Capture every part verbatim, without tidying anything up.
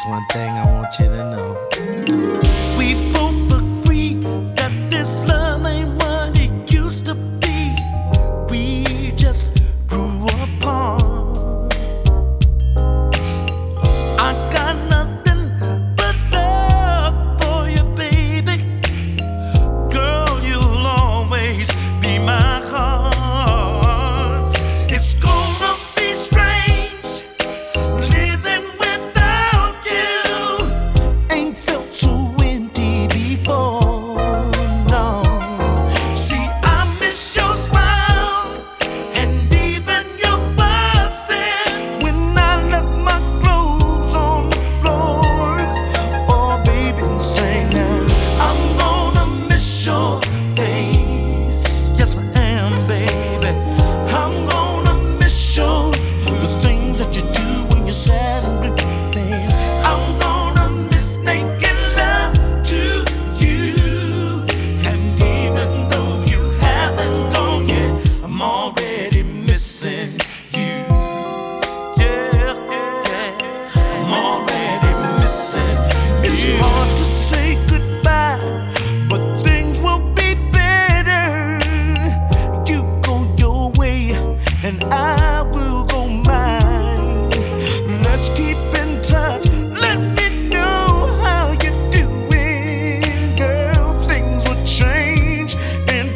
just one thing I want you to know. We both agree that this love ain't what it used to be. We just grew apart. I got nothing but love for you, baby. Girl, you'll always be my heart. It's gonna be strange living without you. Ain't felt so empty before, no. See, I miss your smile and even your fussing when I left my clothes on the floor. Oh, baby, say now, I'm gonna miss your face. Yes, I am, baby. I'm gonna miss your the things that you do when you're sad and blue, babe. I'm gonna miss making love to you. And even though you haven't gone yet, I'm already missing you. Yeah, yeah. I'm already missing you. It's hard to say goodbye, but things will be better. You go your way, and I will go mine. Let's keep in touch. Let me know how you're doing, girl. Things will change in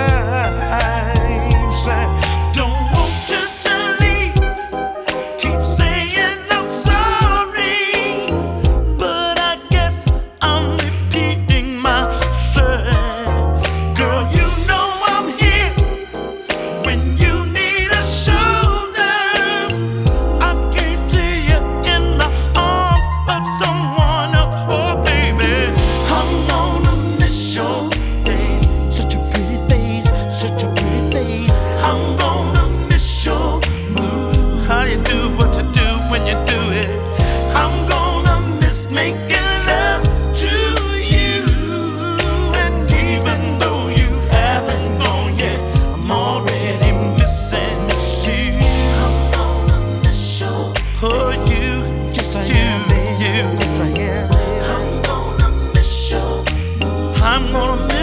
time. Say, don't want you to leave. Keep saying I'm sorry, but I guess I'm repeating myself. Girl, you know I'm here when you need a shoulder. I can't see you in the arms of someone else. Oh, baby, I'm gonna miss your face. Such a pretty face, such a pretty face. I'm gonna miss your mood. How you do what you do when you do it. I'm gonna miss making love to you. And even though you haven't gone yet, I'm already missing you. I'm gonna miss you. Oh, you, Yes, I you, am, baby. you. Yes, I am. I'm gonna miss you. I'm gonna